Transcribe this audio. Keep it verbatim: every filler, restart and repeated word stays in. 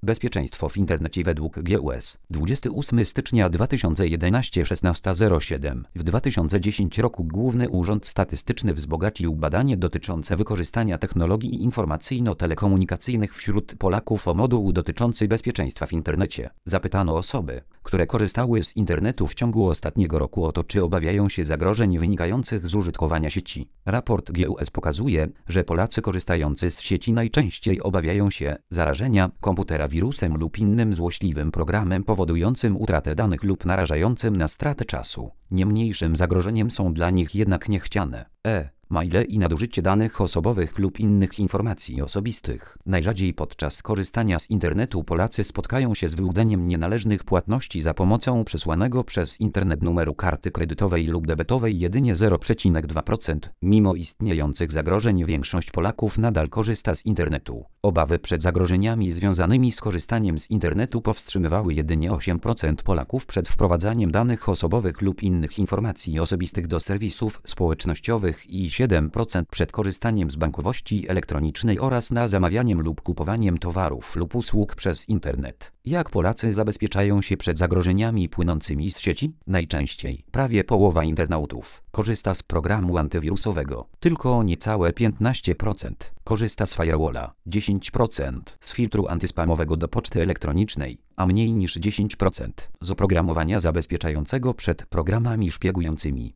Bezpieczeństwo w internecie według G U S. dwudziestego ósmego stycznia dwa tysiące jedenastego szesnasta zero siedem. W dwa tysiące dziesiątym roku Główny Urząd Statystyczny wzbogacił badanie dotyczące wykorzystania technologii informacyjno-telekomunikacyjnych wśród Polaków o moduł dotyczący bezpieczeństwa w internecie. Zapytano osoby, które korzystały z internetu w ciągu ostatniego roku o to, czy obawiają się zagrożeń wynikających z użytkowania sieci. Raport G U S pokazuje, że Polacy korzystający z sieci najczęściej obawiają się zarażenia komputera wirusem lub innym złośliwym programem powodującym utratę danych lub narażającym na stratę czasu. Nie mniejszym zagrożeniem są dla nich jednak niechciane e-maile i nadużycie danych osobowych lub innych informacji osobistych. Najrzadziej podczas korzystania z internetu Polacy spotkają się z wyłudzeniem nienależnych płatności za pomocą przesłanego przez internet numeru karty kredytowej lub debetowej jedynie zero przecinek dwa procent. Mimo istniejących zagrożeń większość Polaków nadal korzysta z internetu. Obawy przed zagrożeniami związanymi z korzystaniem z internetu powstrzymywały jedynie osiem procent Polaków przed wprowadzaniem danych osobowych lub innych informacji osobistych do serwisów społecznościowych i siedem procent przed korzystaniem z bankowości elektronicznej oraz na zamawianiem lub kupowaniem towarów lub usług przez internet. Jak Polacy zabezpieczają się przed zagrożeniami płynącymi z sieci? Najczęściej prawie połowa internautów korzysta z programu antywirusowego. Tylko niecałe piętnaście procent korzysta z firewalla, dziesięć procent z filtru antyspamowego do poczty elektronicznej, a mniej niż dziesięć procent z oprogramowania zabezpieczającego przed programami szpiegującymi.